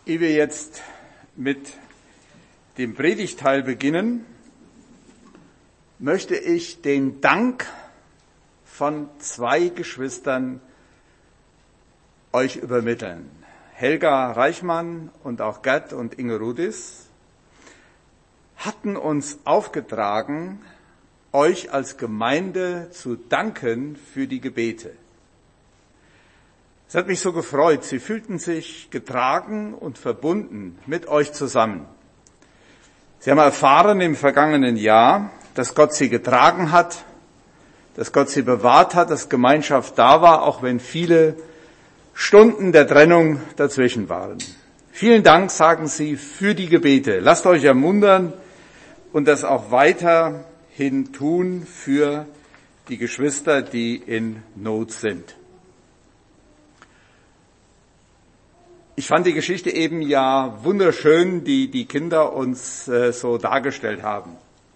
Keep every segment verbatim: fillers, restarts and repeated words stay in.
Ehe wir jetzt mit dem Predigtteil beginnen, möchte ich den Dank von zwei Geschwistern euch übermitteln. Helga Reichmann und auch Gerd und Inge Rudis hatten uns aufgetragen, euch als Gemeinde zu danken für die Gebete. Es hat mich so gefreut. Sie fühlten sich getragen und verbunden mit euch zusammen. Sie haben erfahren im vergangenen Jahr, dass Gott sie getragen hat, dass Gott sie bewahrt hat, dass Gemeinschaft da war, auch wenn viele Stunden der Trennung dazwischen waren. Vielen Dank, sagen Sie, für die Gebete. Lasst euch ermuntern und das auch weiterhin tun für die Geschwister, die in Not sind. Ich fand die Geschichte eben ja wunderschön, die die Kinder uns äh, so dargestellt haben.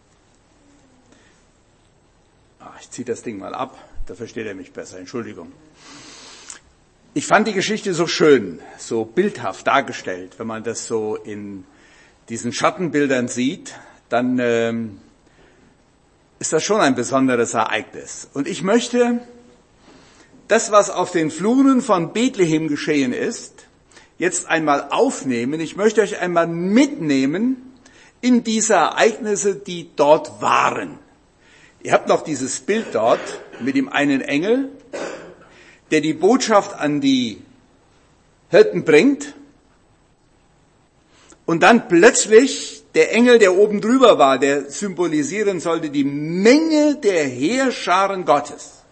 Ach, ich ziehe das Ding mal ab, da versteht er mich besser, Entschuldigung. Ich fand die Geschichte so schön, so bildhaft dargestellt. Wenn man das so in diesen Schattenbildern sieht, dann ähm, ist das schon ein besonderes Ereignis. Und ich möchte das, was auf den Fluren von Bethlehem geschehen ist, jetzt einmal aufnehmen. Ich möchte euch einmal mitnehmen in diese Ereignisse, die dort waren. Ihr habt noch dieses Bild dort mit dem einen Engel, der die Botschaft an die Hirten bringt. Und dann plötzlich der Engel, der oben drüber war, der symbolisieren sollte die Menge der Heerscharen Gottes.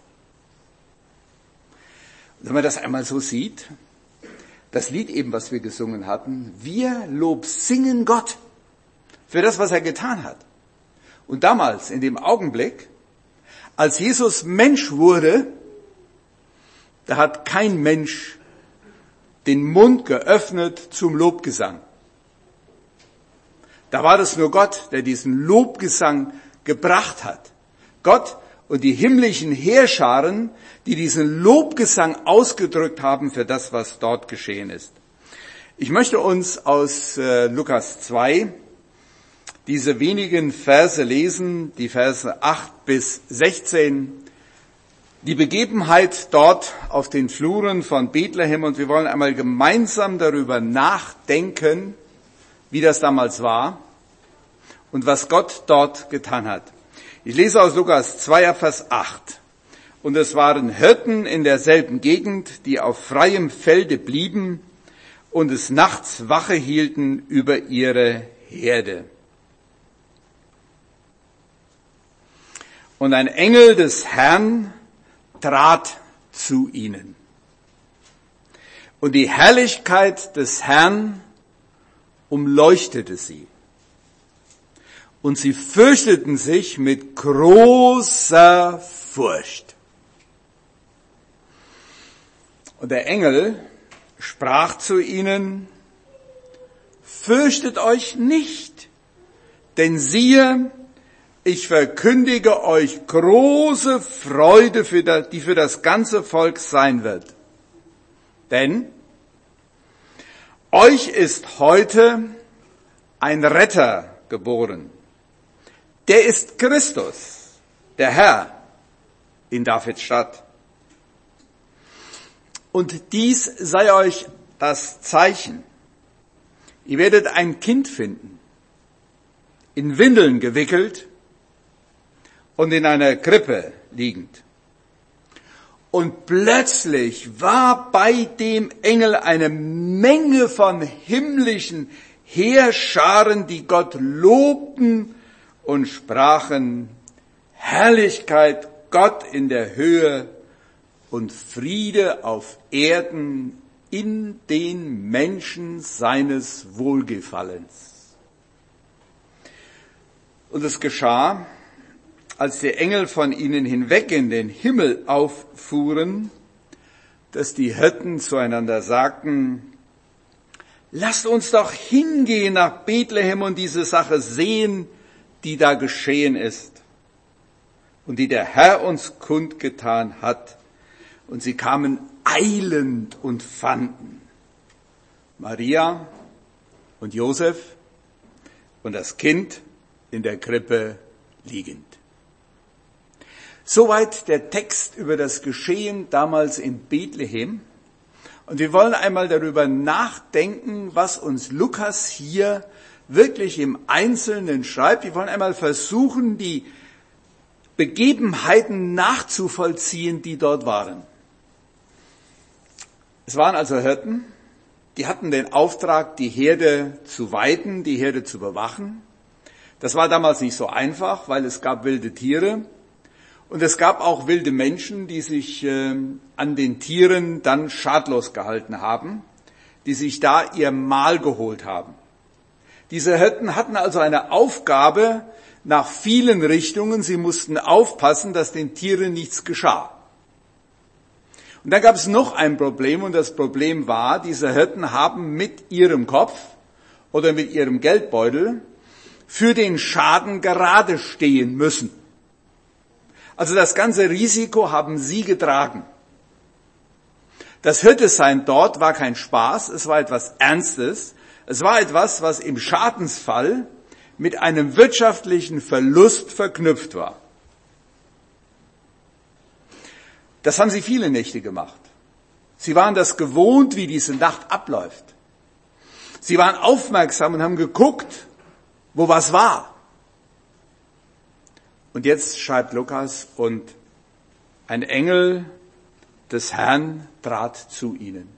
Und wenn man das einmal so sieht, das Lied eben, was wir gesungen hatten, wir Lob singen Gott für das, was er getan hat. Und damals, in dem Augenblick, als Jesus Mensch wurde, da hat kein Mensch den Mund geöffnet zum Lobgesang. Da war das nur Gott, der diesen Lobgesang gebracht hat. Gott und die himmlischen Heerscharen, die diesen Lobgesang ausgedrückt haben für das, was dort geschehen ist. Ich möchte uns aus äh, Lukas zwei diese wenigen Verse lesen, die Verse acht bis sechzehn, die Begebenheit dort auf den Fluren von Bethlehem, und wir wollen einmal gemeinsam darüber nachdenken, wie das damals war und was Gott dort getan hat. Ich lese aus Lukas zwei, Vers acht. Und es waren Hirten in derselben Gegend, die auf freiem Felde blieben und des Nachts Wache hielten über ihre Herde. Und ein Engel des Herrn trat zu ihnen. Und die Herrlichkeit des Herrn umleuchtete sie. Und sie fürchteten sich mit großer Furcht. Und der Engel sprach zu ihnen, fürchtet euch nicht, denn siehe, ich verkündige euch große Freude, für das, die für das ganze Volk sein wird. Denn euch ist heute ein Retter geboren. Der ist Christus, der Herr, in Davids Stadt. Und dies sei euch das Zeichen. Ihr werdet ein Kind finden, in Windeln gewickelt und in einer Krippe liegend. Und plötzlich war bei dem Engel eine Menge von himmlischen Heerscharen, die Gott lobten und sprachen, Herrlichkeit Gott in der Höhe und Friede auf Erden in den Menschen seines Wohlgefallens. Und es geschah, als die Engel von ihnen hinweg in den Himmel auffuhren, dass die Hirten zueinander sagten, lasst uns doch hingehen nach Bethlehem und diese Sache sehen, die da geschehen ist und die der Herr uns kundgetan hat. Und sie kamen eilend und fanden Maria, und Josef und das Kind in der Krippe liegend. Soweit der Text über das Geschehen damals in Bethlehem. Und wir wollen einmal darüber nachdenken, was uns Lukas hier wirklich im Einzelnen schreibt. Wir wollen einmal versuchen, die Begebenheiten nachzuvollziehen, die dort waren. Es waren also Hirten, die hatten den Auftrag, die Herde zu weiden, die Herde zu bewachen. Das war damals nicht so einfach, weil es gab wilde Tiere. Und es gab auch wilde Menschen, die sich äh, an den Tieren dann schadlos gehalten haben, die sich da ihr Mahl geholt haben. Diese Hirten hatten also eine Aufgabe nach vielen Richtungen. Sie mussten aufpassen, dass den Tieren nichts geschah. Und dann gab es noch ein Problem, und das Problem war, diese Hirten haben mit ihrem Kopf oder mit ihrem Geldbeutel für den Schaden gerade stehen müssen. Also das ganze Risiko haben sie getragen. Das Hirtesein dort war kein Spaß, es war etwas Ernstes. Es war etwas, was im Schadensfall mit einem wirtschaftlichen Verlust verknüpft war. Das haben sie viele Nächte gemacht. Sie waren das gewohnt, wie diese Nacht abläuft. Sie waren aufmerksam und haben geguckt, wo was war. Und jetzt schreibt Lukas, und ein Engel des Herrn trat zu ihnen.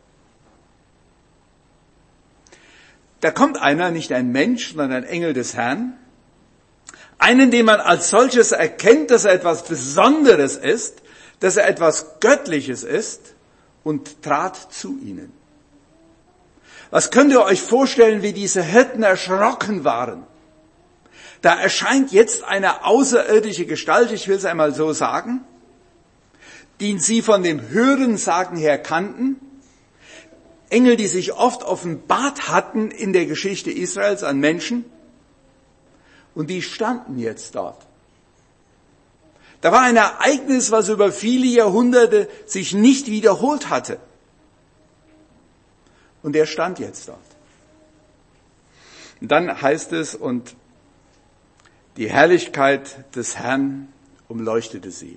Da kommt einer, nicht ein Mensch, sondern ein Engel des Herrn. Einen, den man als solches erkennt, dass er etwas Besonderes ist, dass er etwas Göttliches ist, und trat zu ihnen. Was könnt ihr euch vorstellen, wie diese Hirten erschrocken waren? Da erscheint jetzt eine außerirdische Gestalt, ich will es einmal so sagen, die sie von dem Hörensagen her kannten. Engel, die sich oft offenbart hatten in der Geschichte Israels an Menschen. Und die standen jetzt dort. Da war ein Ereignis, was über viele Jahrhunderte sich nicht wiederholt hatte. Und er stand jetzt dort. Und dann heißt es, und die Herrlichkeit des Herrn umleuchtete sie.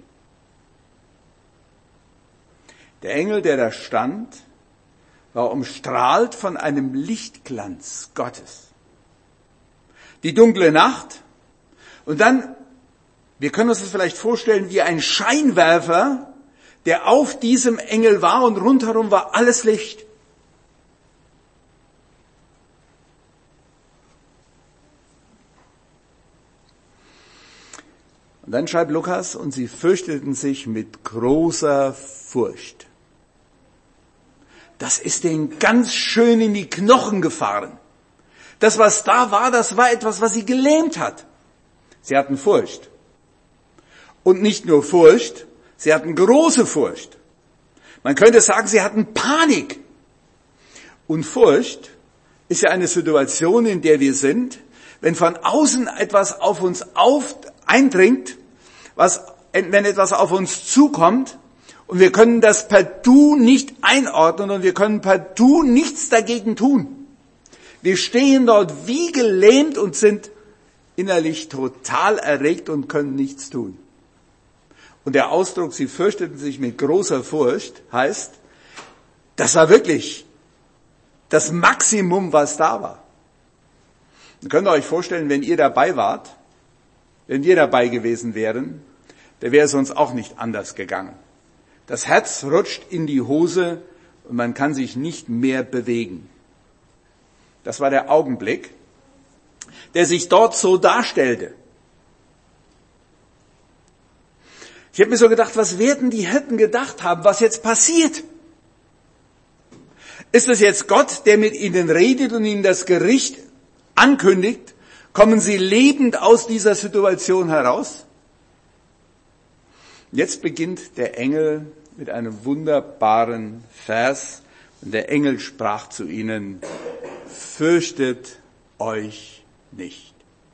Der Engel, der da stand, war umstrahlt von einem Lichtglanz Gottes. Die dunkle Nacht, und dann, wir können uns das vielleicht vorstellen, wie ein Scheinwerfer, der auf diesem Engel war, und rundherum war alles Licht. Und dann schreibt Lukas, und sie fürchteten sich mit großer Furcht. Das ist denen ganz schön in die Knochen gefahren. Das, was da war, das war etwas, was sie gelähmt hat. Sie hatten Furcht. Und nicht nur Furcht, sie hatten große Furcht. Man könnte sagen, sie hatten Panik. Und Furcht ist ja eine Situation, in der wir sind, wenn von außen etwas auf uns auf, eindringt, was, wenn etwas auf uns zukommt, und wir können das partout nicht einordnen und wir können partout nichts dagegen tun. Wir stehen dort wie gelähmt und sind innerlich total erregt und können nichts tun. Und der Ausdruck, sie fürchteten sich mit großer Furcht, heißt, das war wirklich das Maximum, was da war. Ihr könnt euch vorstellen, wenn ihr dabei wart, wenn wir dabei gewesen wären, dann wäre es uns auch nicht anders gegangen. Das Herz rutscht in die Hose und man kann sich nicht mehr bewegen. Das war der Augenblick, der sich dort so darstellte. Ich habe mir so gedacht, was werden die Hirten gedacht haben, was jetzt passiert? Ist es jetzt Gott, der mit ihnen redet und ihnen das Gericht ankündigt? Kommen sie lebend aus dieser Situation heraus? Jetzt beginnt der Engel mit einem wunderbaren Vers. Und der Engel sprach zu ihnen, fürchtet euch nicht.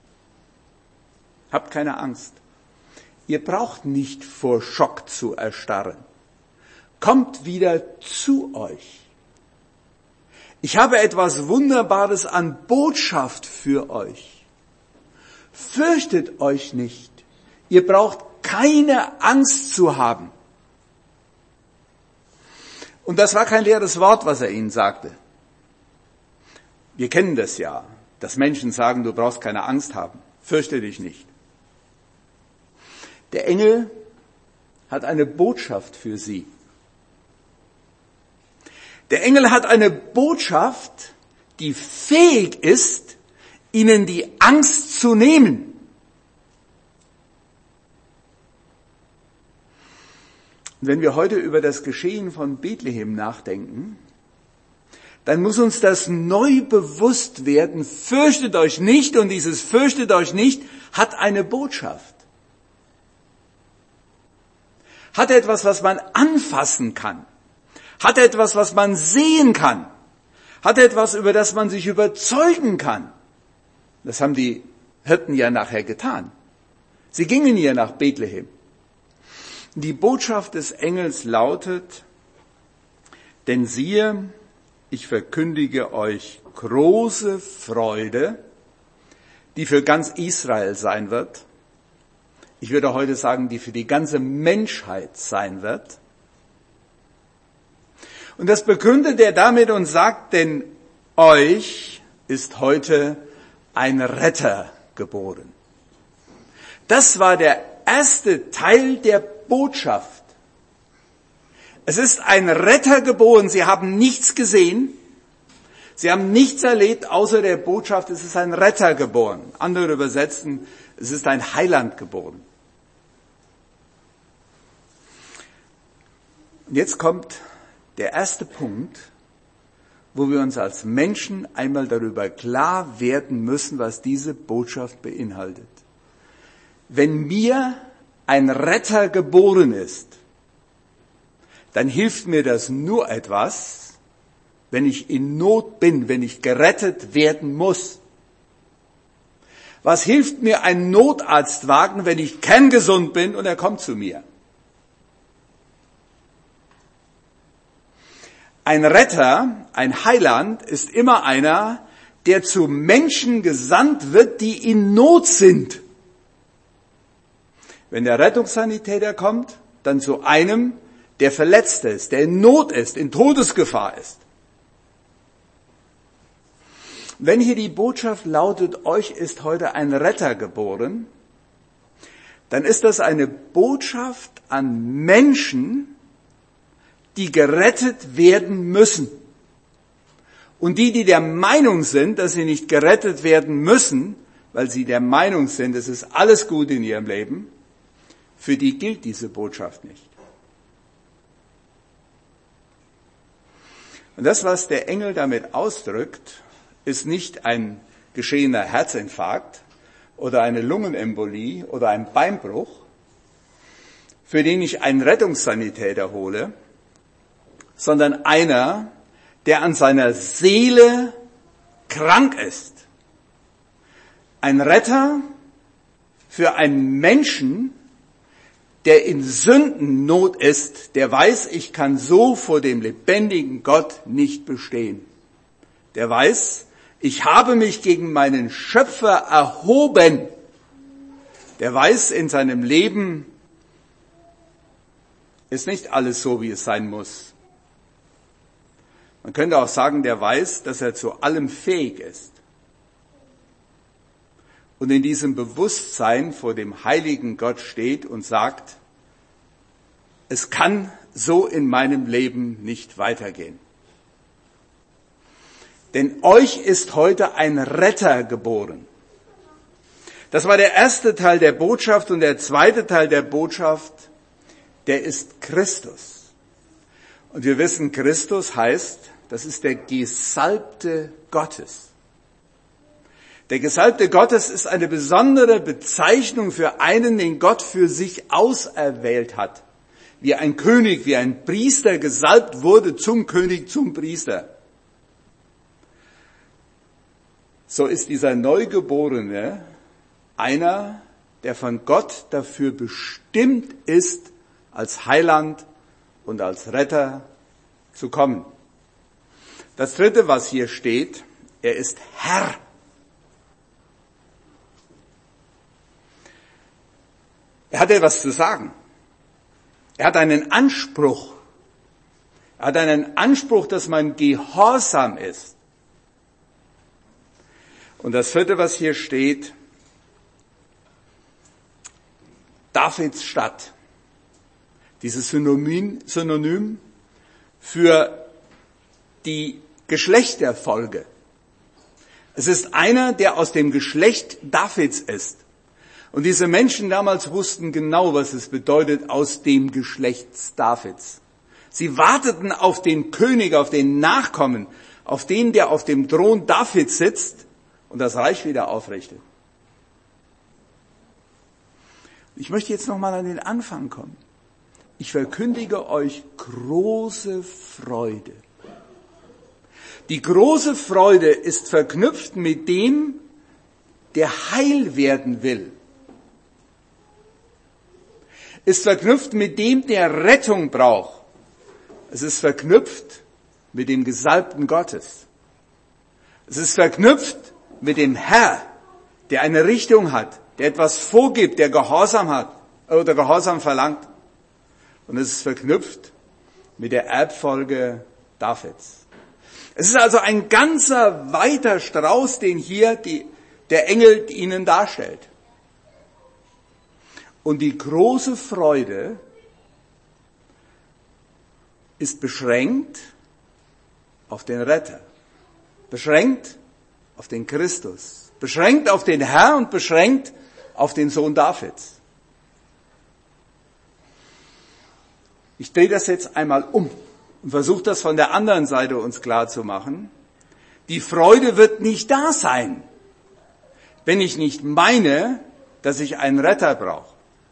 Habt keine Angst. Ihr braucht nicht vor Schock zu erstarren. Kommt wieder zu euch. Ich habe etwas Wunderbares an Botschaft für euch. Fürchtet euch nicht. Ihr braucht keine Angst zu haben. Und das war kein leeres Wort, was er ihnen sagte. Wir kennen das ja, dass Menschen sagen, du brauchst keine Angst haben. Fürchte dich nicht. Der Engel hat eine Botschaft für sie. Der Engel hat eine Botschaft, die fähig ist, ihnen die Angst zu nehmen. Wenn wir heute über das Geschehen von Bethlehem nachdenken, dann muss uns das neu bewusst werden. Fürchtet euch nicht, und dieses Fürchtet euch nicht hat eine Botschaft. Hat etwas, was man anfassen kann. Hat etwas, was man sehen kann. Hat etwas, über das man sich überzeugen kann. Das haben die Hirten ja nachher getan. Sie gingen ja nach Bethlehem. Die Botschaft des Engels lautet: Denn siehe, ich verkündige euch große Freude, die für ganz Israel sein wird. Ich würde heute sagen, die für die ganze Menschheit sein wird. Und das begründet er damit und sagt, denn euch ist heute ein Retter geboren. Das war der erste Teil der Botschaft. Es ist ein Retter geboren. Sie haben nichts gesehen. Sie haben nichts erlebt außer der Botschaft, es ist ein Retter geboren. Andere übersetzen, es ist ein Heiland geboren. Und jetzt kommt der erste Punkt, wo wir uns als Menschen einmal darüber klar werden müssen, was diese Botschaft beinhaltet. Wenn mir ein Retter geboren ist, dann hilft mir das nur etwas, wenn ich in Not bin, wenn ich gerettet werden muss. Was hilft mir ein Notarztwagen, wenn ich kerngesund bin und er kommt zu mir? Ein Retter, ein Heiland ist immer einer, der zu Menschen gesandt wird, die in Not sind. Wenn der Rettungssanitäter kommt, dann zu einem, der verletzt ist, der in Not ist, in Todesgefahr ist. Wenn hier die Botschaft lautet, euch ist heute ein Retter geboren, dann ist das eine Botschaft an Menschen, die gerettet werden müssen. Und die, die der Meinung sind, dass sie nicht gerettet werden müssen, weil sie der Meinung sind, es ist alles gut in ihrem Leben, für die gilt diese Botschaft nicht. Und das, was der Engel damit ausdrückt, ist nicht ein geschehener Herzinfarkt oder eine Lungenembolie oder ein Beinbruch, für den ich einen Rettungssanitäter hole, sondern einer, der an seiner Seele krank ist. Ein Retter für einen Menschen, der in Sündennot ist, der weiß, ich kann so vor dem lebendigen Gott nicht bestehen. Der weiß, ich habe mich gegen meinen Schöpfer erhoben. Der weiß, in seinem Leben ist nicht alles so, wie es sein muss. Man könnte auch sagen, der weiß, dass er zu allem fähig ist. Und in diesem Bewusstsein vor dem heiligen Gott steht und sagt, es kann so in meinem Leben nicht weitergehen. Denn euch ist heute ein Retter geboren. Das war der erste Teil der Botschaft, und der zweite Teil der Botschaft, der ist Christus. Und wir wissen, Christus heißt, das ist der Gesalbte Gottes. Der Gesalbte Gottes ist eine besondere Bezeichnung für einen, den Gott für sich auserwählt hat. Wie ein König, wie ein Priester gesalbt wurde zum König, zum Priester. So ist dieser Neugeborene einer, der von Gott dafür bestimmt ist, als Heiland und als Retter zu kommen. Das dritte, was hier steht, er ist Herr. Er hat etwas zu sagen. Er hat einen Anspruch. Er hat einen Anspruch, dass man gehorsam ist. Und das vierte, was hier steht, Davids Stadt. Dieses Synonym, Synonym für die Geschlechterfolge. Es ist einer, der aus dem Geschlecht Davids ist. Und diese Menschen damals wussten genau, was es bedeutet, aus dem Geschlecht Davids. Sie warteten auf den König, auf den Nachkommen, auf den, der auf dem Thron Davids sitzt und das Reich wieder aufrichtet. Ich möchte jetzt nochmal an den Anfang kommen. Ich verkündige euch große Freude. Die große Freude ist verknüpft mit dem, der heil werden will. Ist verknüpft mit dem, der Rettung braucht. Es ist verknüpft mit dem Gesalbten Gottes. Es ist verknüpft mit dem Herr, der eine Richtung hat, der etwas vorgibt, der Gehorsam hat oder Gehorsam verlangt. Und es ist verknüpft mit der Erbfolge Davids. Es ist also ein ganzer weiter Strauß, den hier die, der Engel ihnen darstellt. Und die große Freude ist beschränkt auf den Retter, beschränkt auf den Christus, beschränkt auf den Herr und beschränkt auf den Sohn Davids. Ich drehe das jetzt einmal um und versuche das von der anderen Seite uns klar zu machen. Die Freude wird nicht da sein, wenn ich nicht meine, dass ich einen Retter brauche.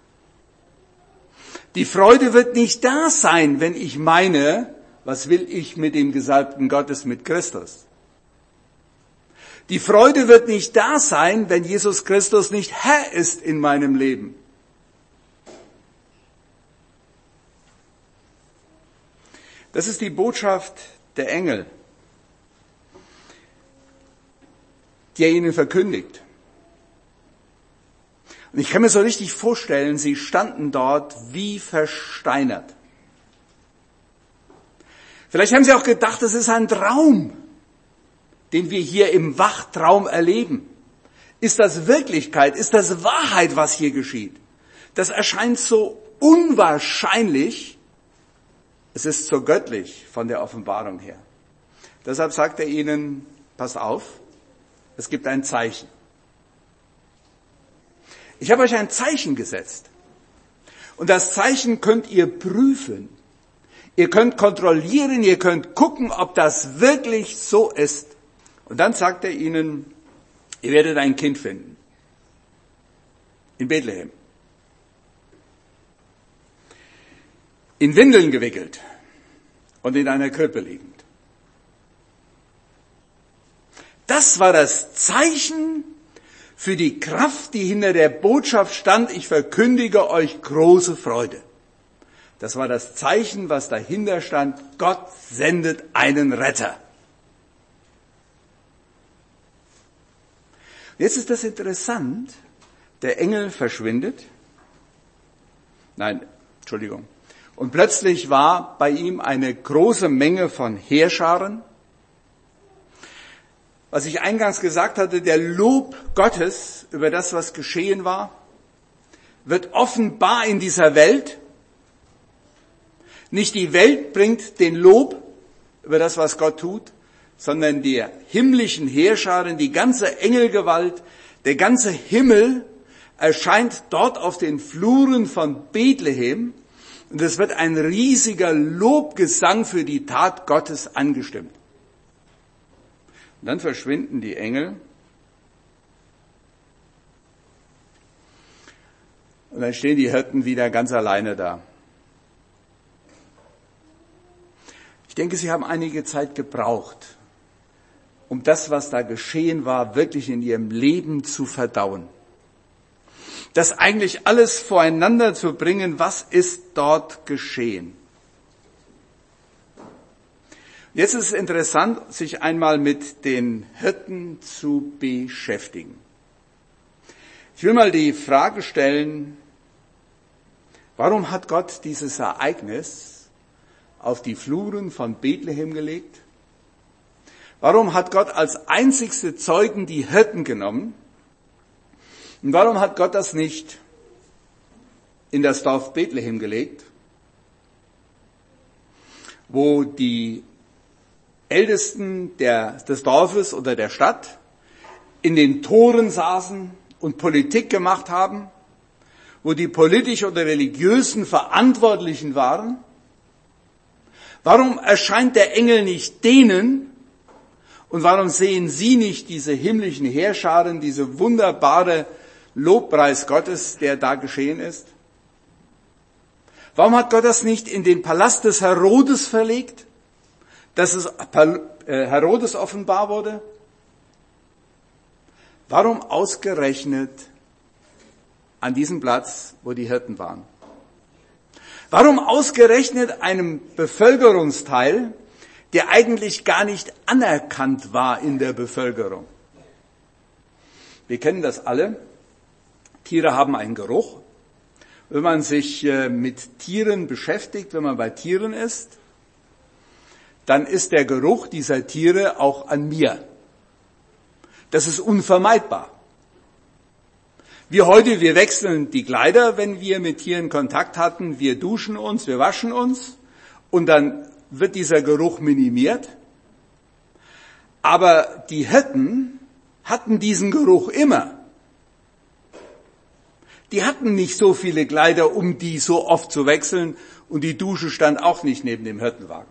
Die Freude wird nicht da sein, wenn ich meine, was will ich mit dem Gesalbten Gottes, mit Christus. Die Freude wird nicht da sein, wenn Jesus Christus nicht Herr ist in meinem Leben. Das ist die Botschaft der Engel, die er ihnen verkündigt. Und ich kann mir so richtig vorstellen, sie standen dort wie versteinert. Vielleicht haben sie auch gedacht, es ist ein Traum, den wir hier im Wachtraum erleben. Ist das Wirklichkeit? Ist das Wahrheit, was hier geschieht? Das erscheint so unwahrscheinlich. Es ist so göttlich von der Offenbarung her. Deshalb sagt er ihnen, passt auf, es gibt ein Zeichen. Ich habe euch ein Zeichen gesetzt. Und das Zeichen könnt ihr prüfen. Ihr könnt kontrollieren, ihr könnt gucken, ob das wirklich so ist. Und dann sagt er ihnen, ihr werdet ein Kind finden. In Bethlehem. In Windeln gewickelt und in einer Krippe liegend. Das war das Zeichen für die Kraft, die hinter der Botschaft stand, ich verkündige euch große Freude. Das war das Zeichen, was dahinter stand, Gott sendet einen Retter. Jetzt ist das interessant, der Engel verschwindet. Nein, Entschuldigung. Und plötzlich war bei ihm eine große Menge von Heerscharen. Was ich eingangs gesagt hatte, der Lob Gottes über das, was geschehen war, wird offenbar in dieser Welt. Nicht die Welt bringt den Lob über das, was Gott tut, sondern die himmlischen Heerscharen, die ganze Engelgewalt, der ganze Himmel erscheint dort auf den Fluren von Bethlehem. Und es wird ein riesiger Lobgesang für die Tat Gottes angestimmt. Und dann verschwinden die Engel. Und dann stehen die Hirten wieder ganz alleine da. Ich denke, sie haben einige Zeit gebraucht, um das, was da geschehen war, wirklich in ihrem Leben zu verdauen. Das eigentlich alles voreinander zu bringen, was ist dort geschehen. Jetzt ist es interessant, sich einmal mit den Hirten zu beschäftigen. Ich will mal die Frage stellen, warum hat Gott dieses Ereignis auf die Fluren von Bethlehem gelegt? Warum hat Gott als einzigste Zeugen die Hirten genommen? Und warum hat Gott das nicht in das Dorf Bethlehem gelegt, wo die Ältesten der, des Dorfes oder der Stadt in den Toren saßen und Politik gemacht haben, wo die politisch oder religiösen Verantwortlichen waren? Warum erscheint der Engel nicht denen und warum sehen sie nicht diese himmlischen Heerscharen, diese wunderbare Lobpreis Gottes, der da geschehen ist? Warum hat Gott das nicht in den Palast des Herodes verlegt, dass es Herodes offenbar wurde? Warum ausgerechnet an diesem Platz, wo die Hirten waren? Warum ausgerechnet einem Bevölkerungsteil, der eigentlich gar nicht anerkannt war in der Bevölkerung? Wir kennen das alle. Tiere haben einen Geruch. Wenn man sich mit Tieren beschäftigt, wenn man bei Tieren ist, dann ist der Geruch dieser Tiere auch an mir. Das ist unvermeidbar. Wir heute, wir wechseln die Kleider, wenn wir mit Tieren Kontakt hatten. Wir duschen uns, wir waschen uns und dann wird dieser Geruch minimiert. Aber die Hirten hatten diesen Geruch immer. Die hatten nicht so viele Kleider, um die so oft zu wechseln, und die Dusche stand auch nicht neben dem Hirtenwagen.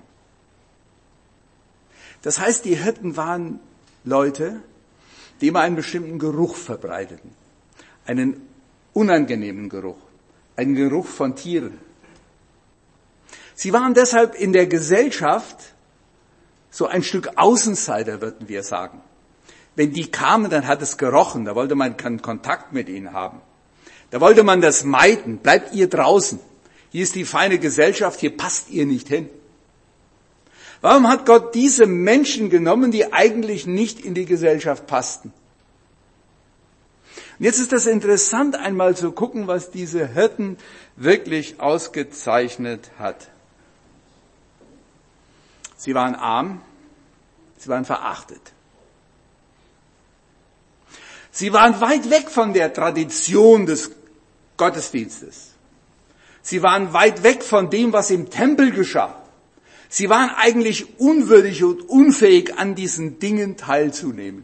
Das heißt, die Hirten waren Leute, die immer einen bestimmten Geruch verbreiteten. Einen unangenehmen Geruch, einen Geruch von Tieren. Sie waren deshalb in der Gesellschaft so ein Stück Außenseiter, würden wir sagen. Wenn die kamen, dann hat es gerochen, da wollte man keinen Kontakt mit ihnen haben. Da wollte man das meiden. Bleibt ihr draußen. Hier ist die feine Gesellschaft, hier passt ihr nicht hin. Warum hat Gott diese Menschen genommen, die eigentlich nicht in die Gesellschaft passten? Und jetzt ist das interessant, einmal zu gucken, was diese Hirten wirklich ausgezeichnet hat. Sie waren arm, sie waren verachtet. Sie waren weit weg von der Tradition des Gottesdienstes. Sie waren weit weg von dem, was im Tempel geschah. Sie waren eigentlich unwürdig und unfähig, an diesen Dingen teilzunehmen.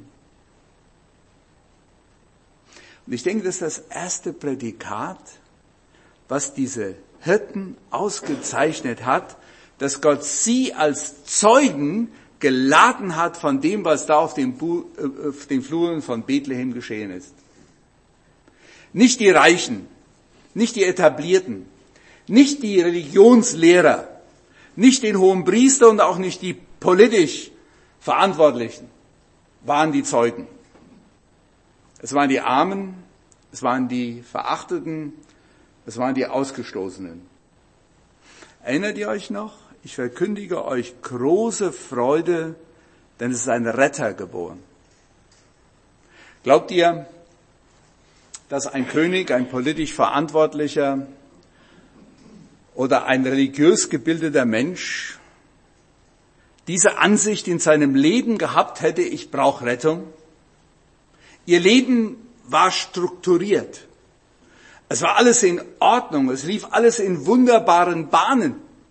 Und ich denke, das ist das erste Prädikat, was diese Hirten ausgezeichnet hat, dass Gott sie als Zeugen geladen hat von dem, was da auf den, Bu- auf den Fluren von Bethlehem geschehen ist. Nicht die Reichen, nicht die Etablierten, nicht die Religionslehrer, nicht den Hohenpriester und auch nicht die politisch Verantwortlichen waren die Zeugen. Es waren die Armen, es waren die Verachteten, es waren die Ausgestoßenen. Erinnert ihr euch noch? Ich verkündige euch große Freude, denn es ist ein Retter geboren. Glaubt ihr, dass ein König, ein politisch Verantwortlicher oder ein religiös gebildeter Mensch diese Ansicht in seinem Leben gehabt hätte, ich brauche Rettung? Ihr Leben war strukturiert. Es war alles in Ordnung, es lief alles in wunderbaren Bahnen.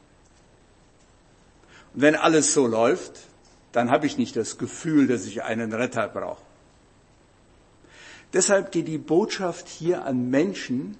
Und wenn alles so läuft, dann habe ich nicht das Gefühl, dass ich einen Retter brauche. Deshalb geht die Botschaft hier an Menschen,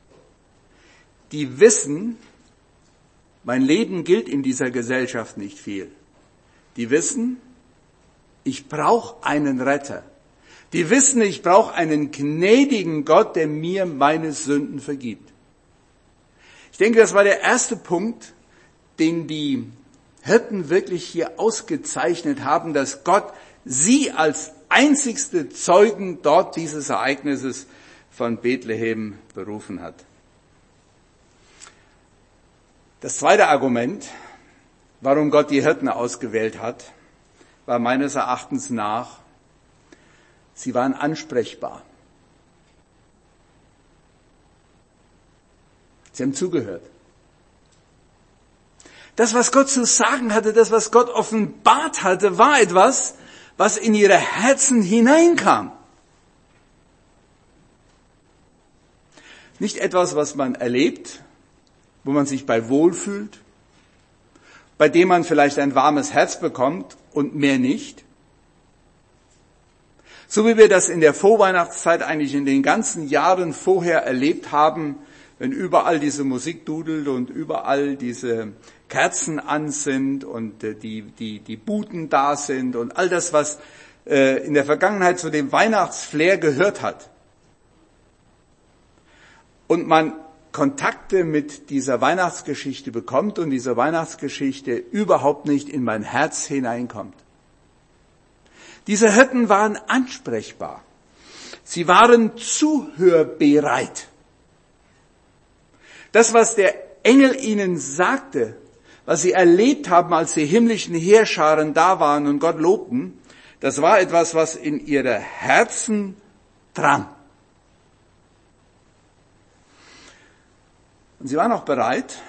die wissen, mein Leben gilt in dieser Gesellschaft nicht viel. Die wissen, ich brauche einen Retter. Die wissen, ich brauche einen gnädigen Gott, der mir meine Sünden vergibt. Ich denke, das war der erste Punkt, den die Hirten wirklich hier ausgezeichnet haben, dass Gott sie als einzigste Zeugen dort dieses Ereignisses von Bethlehem berufen hat. Das zweite Argument, warum Gott die Hirten ausgewählt hat, war meines Erachtens nach, sie waren ansprechbar. Sie haben zugehört. Das, was Gott zu sagen hatte, das, was Gott offenbart hatte, war etwas, was in ihre Herzen hineinkam. Nicht etwas, was man erlebt, wo man sich bei wohlfühlt, bei dem man vielleicht ein warmes Herz bekommt und mehr nicht. So wie wir das in der Vorweihnachtszeit eigentlich in den ganzen Jahren vorher erlebt haben, wenn überall diese Musik dudelt und überall diese Kerzen an sind und die, die, die Buden da sind und all das, was äh, in der Vergangenheit zu dem Weihnachtsflair gehört hat. Und man Kontakte mit dieser Weihnachtsgeschichte bekommt und diese Weihnachtsgeschichte überhaupt nicht in mein Herz hineinkommt. Diese Hirten waren ansprechbar. Sie waren zuhörbereit. Das, was der Engel ihnen sagte, was sie erlebt haben, als die himmlischen Heerscharen da waren und Gott lobten, das war etwas, was in ihre Herzen drang. Und sie waren auch bereit,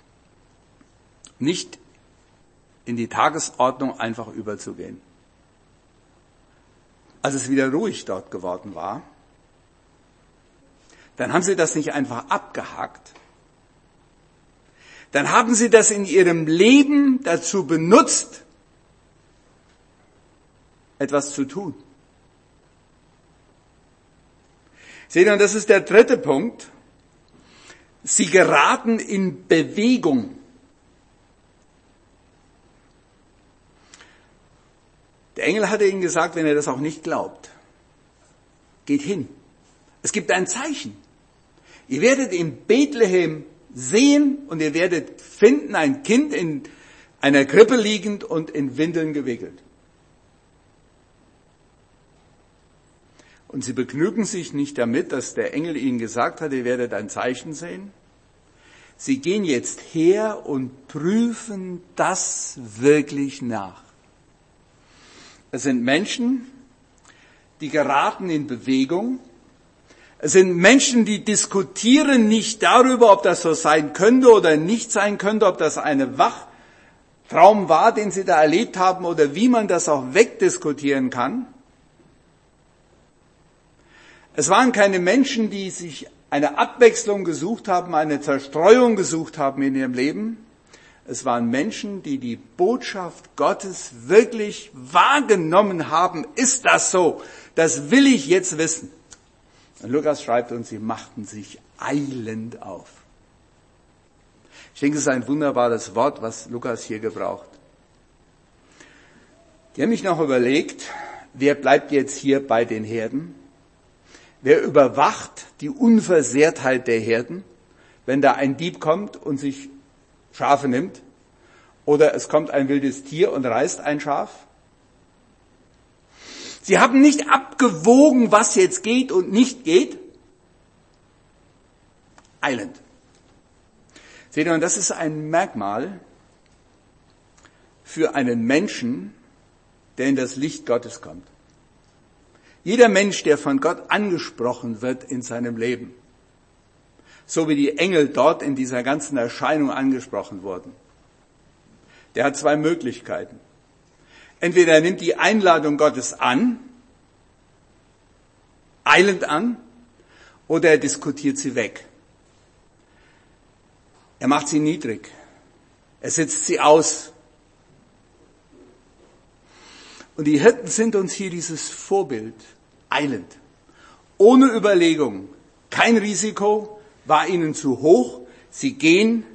nicht in die Tagesordnung einfach überzugehen. Als es wieder ruhig dort geworden war, dann haben sie das nicht einfach abgehakt. Dann haben sie das in ihrem Leben dazu benutzt, etwas zu tun. Seht ihr, und das ist der dritte Punkt. Sie geraten in Bewegung. Der Engel hatte ihnen gesagt, wenn ihr das auch nicht glaubt, geht hin. Es gibt ein Zeichen. Ihr werdet in Bethlehem sehen und ihr werdet finden ein Kind in einer Krippe liegend und in Windeln gewickelt. Und sie begnügen sich nicht damit, dass der Engel ihnen gesagt hat, ihr werdet ein Zeichen sehen. Sie gehen jetzt her und prüfen das wirklich nach. Es sind Menschen, die geraten in Bewegung. Es sind Menschen, die diskutieren nicht darüber, ob das so sein könnte oder nicht sein könnte, ob das ein Wachtraum war, den sie da erlebt haben oder wie man das auch wegdiskutieren kann. Es waren keine Menschen, die sich eine Abwechslung gesucht haben, eine Zerstreuung gesucht haben in ihrem Leben. Es waren Menschen, die die Botschaft Gottes wirklich wahrgenommen haben. Ist das so? Das will ich jetzt wissen. Und Lukas schreibt uns, sie machten sich eilend auf. Ich denke, es ist ein wunderbares Wort, was Lukas hier gebraucht. Die haben mich noch überlegt, wer bleibt jetzt hier bei den Herden? Wer überwacht die Unversehrtheit der Herden, wenn da ein Dieb kommt und sich Schafe nimmt? Oder es kommt ein wildes Tier und reißt ein Schaf? Sie haben nicht abgewogen, was jetzt geht und nicht geht. Eilend. Seht ihr, und das ist ein Merkmal für einen Menschen, der in das Licht Gottes kommt. Jeder Mensch, der von Gott angesprochen wird in seinem Leben, so wie die Engel dort in dieser ganzen Erscheinung angesprochen wurden, der hat zwei Möglichkeiten. Entweder er nimmt die Einladung Gottes an, eilend an, oder er diskutiert sie weg. Er macht sie niedrig. Er setzt sie aus. Und die Hirten sind uns hier dieses Vorbild, eilend. Ohne Überlegung, kein Risiko, war ihnen zu hoch. Sie gehen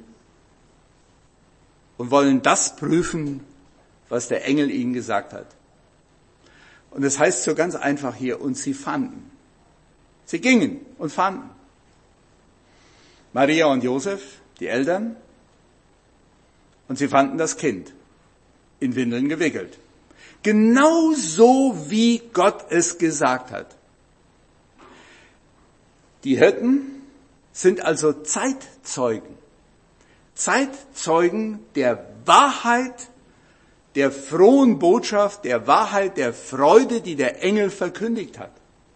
und wollen das prüfen, was der Engel ihnen gesagt hat. Und es heißt so ganz einfach hier, und sie fanden. Sie gingen und fanden. Maria und Josef, die Eltern, und sie fanden das Kind, in Windeln gewickelt. Genau so, wie Gott es gesagt hat. Die Hirten sind also Zeitzeugen. Zeitzeugen der Wahrheit der frohen Botschaft, der Wahrheit, der Freude, die der Engel verkündigt hat.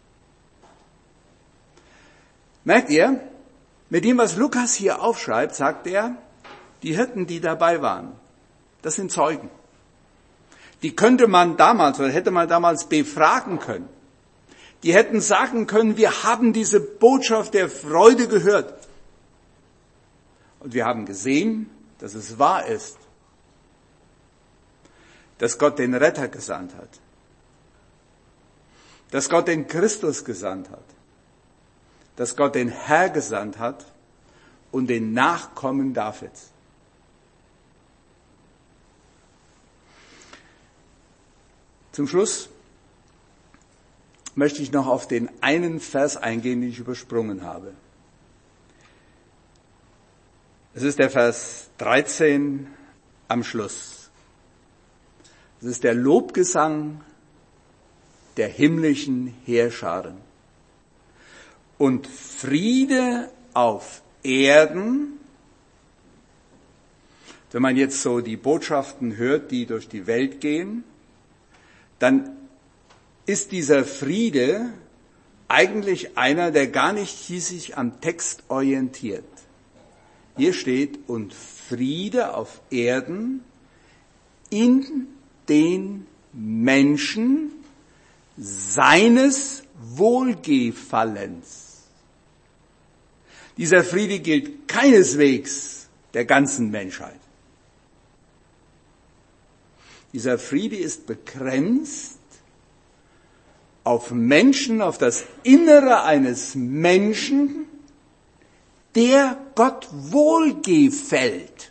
Merkt ihr, mit dem, was Lukas hier aufschreibt, sagt er, die Hirten, die dabei waren, das sind Zeugen. Die könnte man damals oder hätte man damals befragen können. Die hätten sagen können, wir haben diese Botschaft der Freude gehört. Und wir haben gesehen, dass es wahr ist, dass Gott den Retter gesandt hat. Dass Gott den Christus gesandt hat. Dass Gott den Herr gesandt hat und den Nachkommen Davids. Zum Schluss möchte ich noch auf den einen Vers eingehen, den ich übersprungen habe. Es ist der Vers dreizehn am Schluss. Es ist der Lobgesang der himmlischen Heerscharen. Und Friede auf Erden. Wenn man jetzt so die Botschaften hört, die durch die Welt gehen, dann ist dieser Friede eigentlich einer, der gar nicht sich am Text orientiert. Hier steht, und Friede auf Erden in den Menschen seines Wohlgefallens. Dieser Friede gilt keineswegs der ganzen Menschheit. Dieser Friede ist begrenzt auf Menschen, auf das Innere eines Menschen, der Gott wohlgefällt.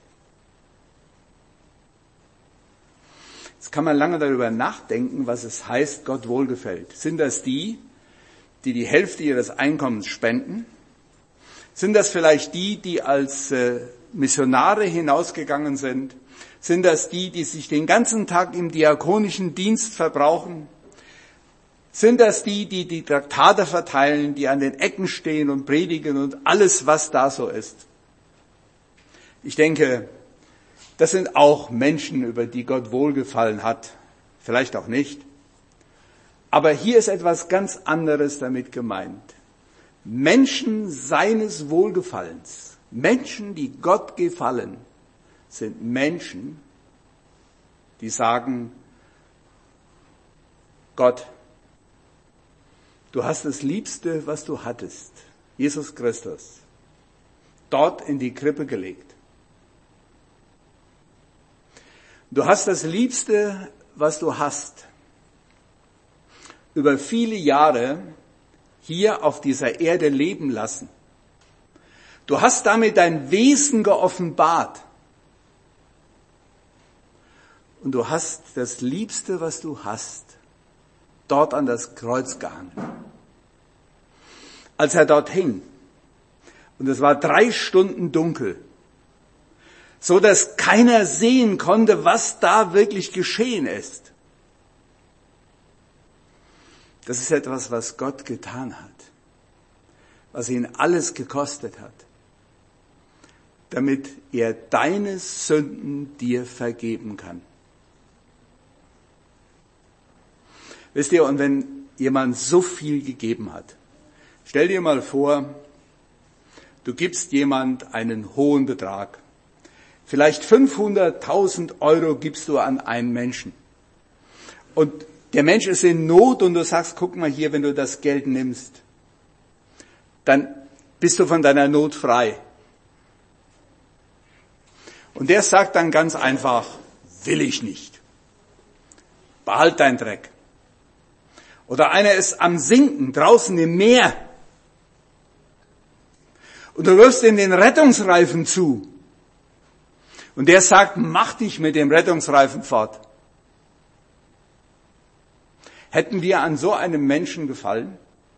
Jetzt kann man lange darüber nachdenken, was es heißt, Gott wohlgefällt. Sind das die, die die Hälfte ihres Einkommens spenden? Sind das vielleicht die, die als äh, Missionare hinausgegangen sind? Sind das die, die sich den ganzen Tag im diakonischen Dienst verbrauchen? Sind das die, die die Traktate verteilen, die an den Ecken stehen und predigen und alles, was da so ist? Ich denke, das sind auch Menschen, über die Gott wohlgefallen hat. Vielleicht auch nicht. Aber hier ist etwas ganz anderes damit gemeint. Menschen seines Wohlgefallens, Menschen, die Gott gefallen, sind Menschen, die sagen, Gott, du hast das Liebste, was du hattest, Jesus Christus, dort in die Krippe gelegt. Du hast das Liebste, was du hast, über viele Jahre hier auf dieser Erde leben lassen. Du hast damit dein Wesen geoffenbart. Und du hast das Liebste, was du hast, dort an das Kreuz gehangen. Als er dort hing, und es war drei Stunden dunkel, so dass keiner sehen konnte, was da wirklich geschehen ist. Das ist etwas, was Gott getan hat, was ihn alles gekostet hat, damit er deine Sünden dir vergeben kann. Wisst ihr, und wenn jemand so viel gegeben hat, stell dir mal vor, du gibst jemand einen hohen Betrag. Vielleicht fünfhunderttausend Euro gibst du an einen Menschen. Und der Mensch ist in Not und du sagst, guck mal hier, wenn du das Geld nimmst, dann bist du von deiner Not frei. Und der sagt dann ganz einfach, will ich nicht. Behalt dein Dreck. Oder einer ist am Sinken, draußen im Meer. Und du wirfst ihm den Rettungsreifen zu. Und der sagt, mach dich mit dem Rettungsreifen fort. Hätten wir an so einem Menschen gefallen?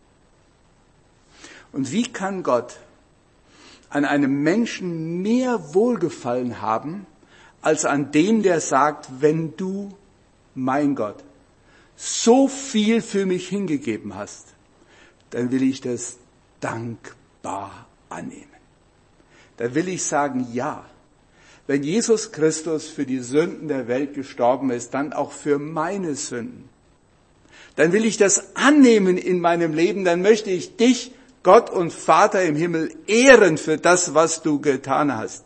Und wie kann Gott an einem Menschen mehr Wohlgefallen haben, als an dem, der sagt, wenn du, mein Gott, so viel für mich hingegeben hast, dann will ich das dankbar annehmen. Dann will ich sagen, ja, wenn Jesus Christus für die Sünden der Welt gestorben ist, dann auch für meine Sünden. Dann will ich das annehmen in meinem Leben, dann möchte ich dich, Gott und Vater im Himmel, ehren für das, was du getan hast.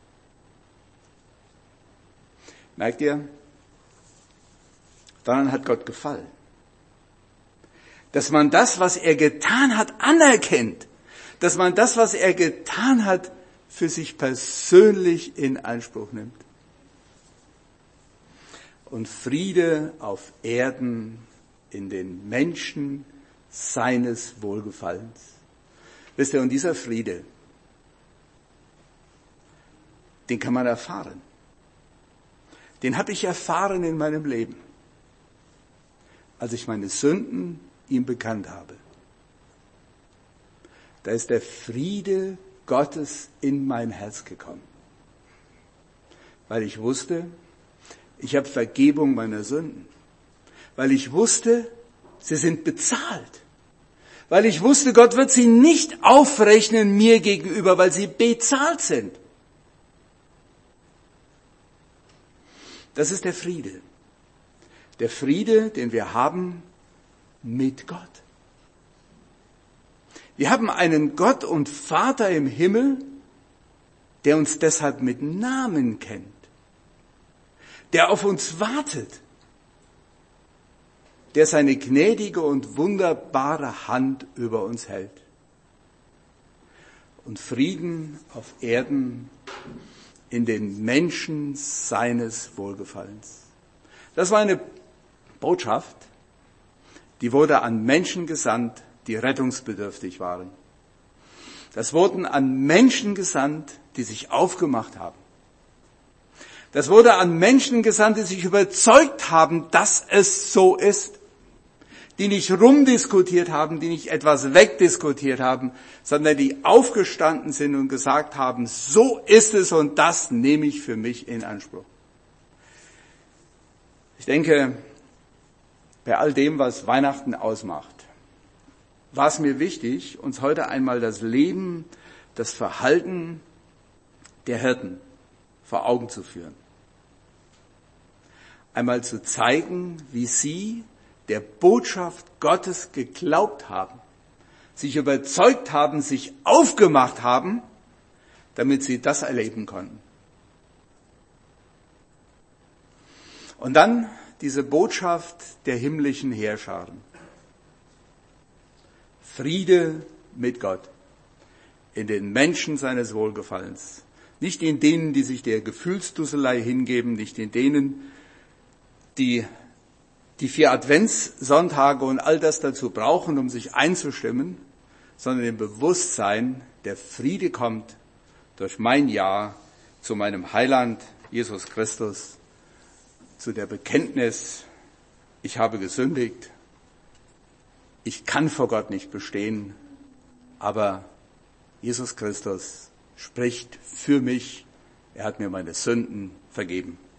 Merkt ihr? Daran hat Gott gefallen. Dass man das, was er getan hat, anerkennt. Dass man das, was er getan hat, für sich persönlich in Anspruch nimmt. Und Friede auf Erden in den Menschen seines Wohlgefallens. Wisst ihr, und dieser Friede, den kann man erfahren. Den habe ich erfahren in meinem Leben, als ich meine Sünden ihm bekannt habe. Da ist der Friede Gottes in mein Herz gekommen. Weil ich wusste, ich habe Vergebung meiner Sünden. Weil ich wusste, sie sind bezahlt. Weil ich wusste, Gott wird sie nicht aufrechnen mir gegenüber, weil sie bezahlt sind. Das ist der Friede. Der Friede, den wir haben mit Gott. Wir haben einen Gott und Vater im Himmel, der uns deshalb mit Namen kennt, der auf uns wartet, der seine gnädige und wunderbare Hand über uns hält. Und Frieden auf Erden in den Menschen seines Wohlgefallens. Das war eine Botschaft, die wurde an Menschen gesandt, die rettungsbedürftig waren. Das wurden an Menschen gesandt, die sich aufgemacht haben. Das wurde an Menschen gesandt, die sich überzeugt haben, dass es so ist. Die nicht rumdiskutiert haben, die nicht etwas wegdiskutiert haben, sondern die aufgestanden sind und gesagt haben, so ist es und das nehme ich für mich in Anspruch. Ich denke, bei all dem, was Weihnachten ausmacht, war es mir wichtig, uns heute einmal das Leben, das Verhalten der Hirten vor Augen zu führen. Einmal zu zeigen, wie sie der Botschaft Gottes geglaubt haben, sich überzeugt haben, sich aufgemacht haben, damit sie das erleben konnten. Und dann diese Botschaft der himmlischen Heerscharen. Friede mit Gott in den Menschen seines Wohlgefallens. Nicht in denen, die sich der Gefühlsdusselei hingeben, nicht in denen, die die vier Adventssonntage und all das dazu brauchen, um sich einzustimmen, sondern im Bewusstsein, der Friede kommt durch mein Ja zu meinem Heiland, Jesus Christus, zu der Bekenntnis, ich habe gesündigt, ich kann vor Gott nicht bestehen, aber Jesus Christus spricht für mich, er hat mir meine Sünden vergeben.